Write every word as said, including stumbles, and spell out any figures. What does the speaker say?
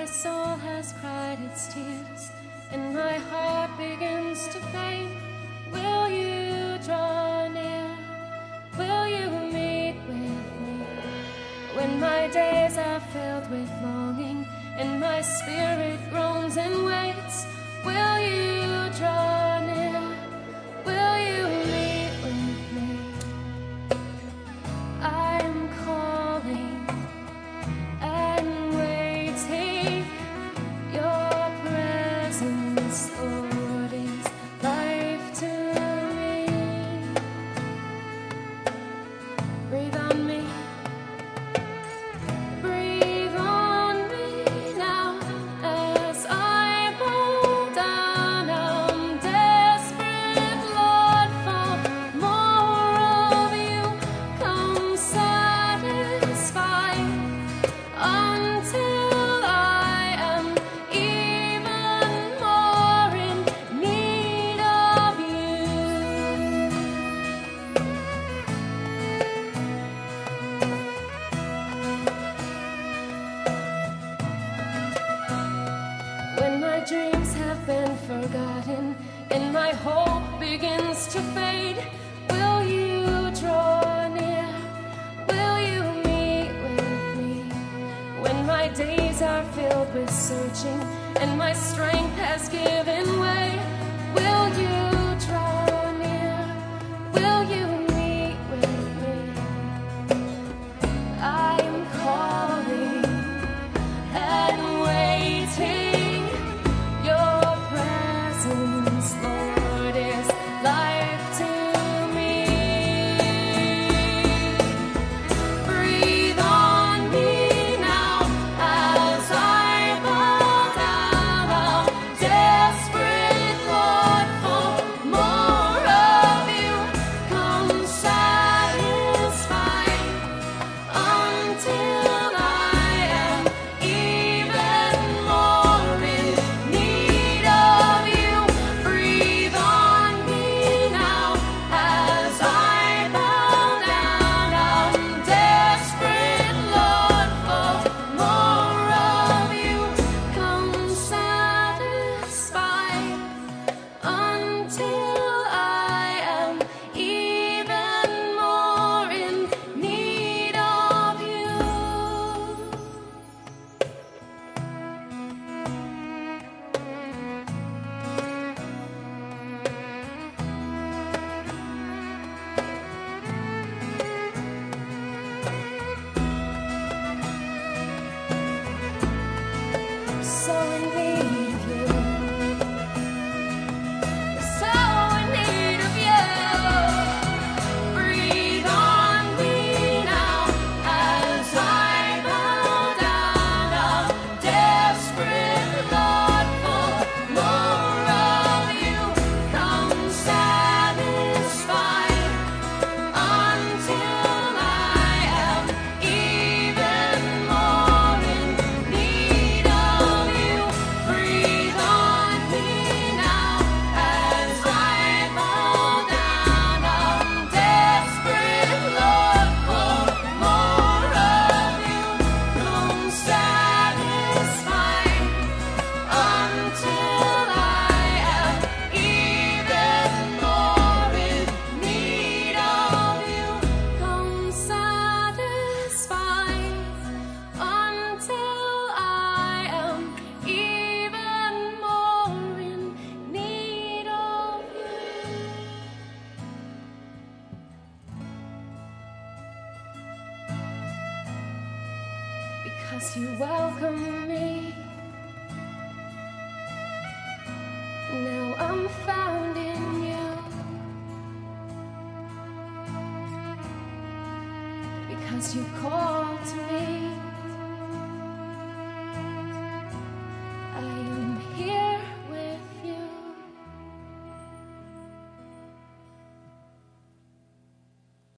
soul has cried its tears, and my heart begins to faint. Will you draw near? Will you meet with me? When my days are filled with longing, and my spirit groans and waits, will you draw near? Will you meet with me? I'm calling and waiting. Your presence, Lord, is life to me. Breathe on me. Breathe on me now as I bow down. I'm desperate, Lord, for more of you. Come satisfy until I am even more in need of you. When my dreams have been forgotten and my hope begins to fade, will you draw near? Will you meet with me? When my days are filled with searching and my strength has given way, will you draw near? Will you meet with me? I'm calling and waiting. Your presence, Lord, is life to me. Breathe on me now as I bow down. I'm desperate, Lord, for more of you. Come satisfy until I am even more in need of you. Breathe on me now as I bow down. I'm desperate, Lord, for more of you. Come satisfy until I am even more in need of you. So in need of you. So in need of you. Breathe on me now as I bow down. I'm desperate, Lord, for more of you. Come satisfy until I am even more in need of you. Breathe on me now as I bow down. I'm desperate, Lord, for more of you. Come satisfy until I am even more in need of you. Come satisfy until I am even more in need of you. Because you welcome me. Now I'm found in you. Because you call